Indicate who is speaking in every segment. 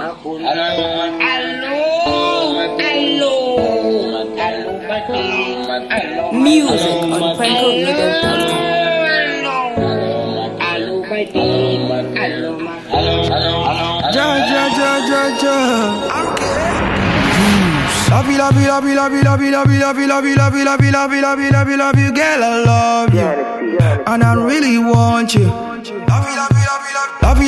Speaker 1: Music on PrankoRhythm.com.
Speaker 2: Love you, girl, I love you, and I really want you. Love you,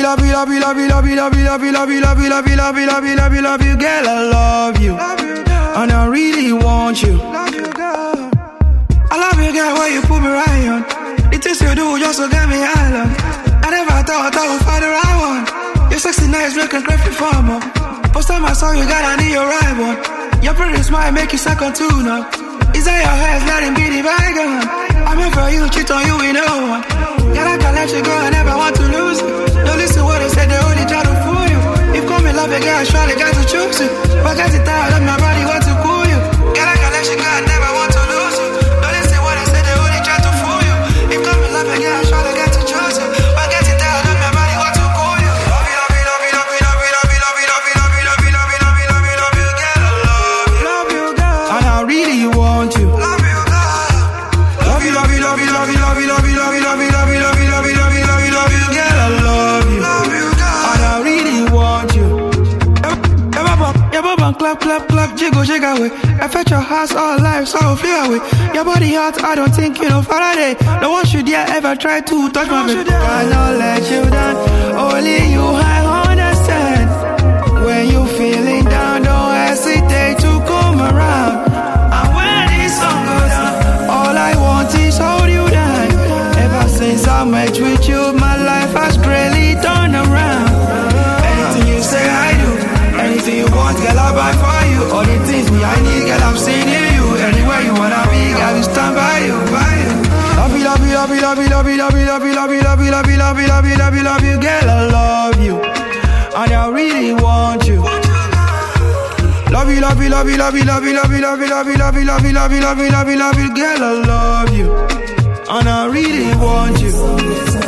Speaker 2: girl, I love you, and I really want you. I love you, girl, when you put me right on. The things you do just to get me island. I never thought I would find the right one. Your sexy nice, making crafty farmer. First time I saw you, God, I need your right one. Your pretty smile make you second too now. Is that your hair, let him be the bygone. I'm here for you, cheat on you with no one. Girl, I can let you go, I never want to lose you. Don't listen what they say, they only try to fool you. If come in love, a girl, surely got to choose you. But get it tired of my body, want to cool you. Girl, I can let you go, I never want to lose you. Don't listen what they say, they only try to fool you. If come in love, a girl, surely got to choose you. But get it tired of my body, want to cool you. Love you, love you, love you, love you, love you, love you, love you, love you, love you, love you, love you, love you, love you, girl, I love you, girl, and I really want you. Love you, girl. Love you, love you, love you, love you, love you, love you, love you, love you, love you, love you, love you, love you, love you, love you, girl, I love you, and I really want you. Your bum clap, clap, clap, jiggle, shake away. I fetch your house all life, so I'll fly away. Your body hot, I don't think you know Faraday. No one should dare ever try to touch my baby. I'll let you down, only you I understand. When you feeling down, don't hesitate to come around. And when this song goes down, all I want is hold you down. Ever since I met with you, my life has greatly turned around. Anything you say I do, anything you want, girl, I'll buy for you. All the things me I need, girl, I'm seeing in you. Anywhere you wanna be, girl, I stand by you, by you. Love you, love you, love you, love you, love you, love you, love you, love you, love you, love you, love you, love you, love you, love you, girl, I love you, and I really want you. Love you, love you, love you, love you, love you, love you, love you, love you, love you, love you, love you, love you, love you, love you, girl, I love you, and I really want you.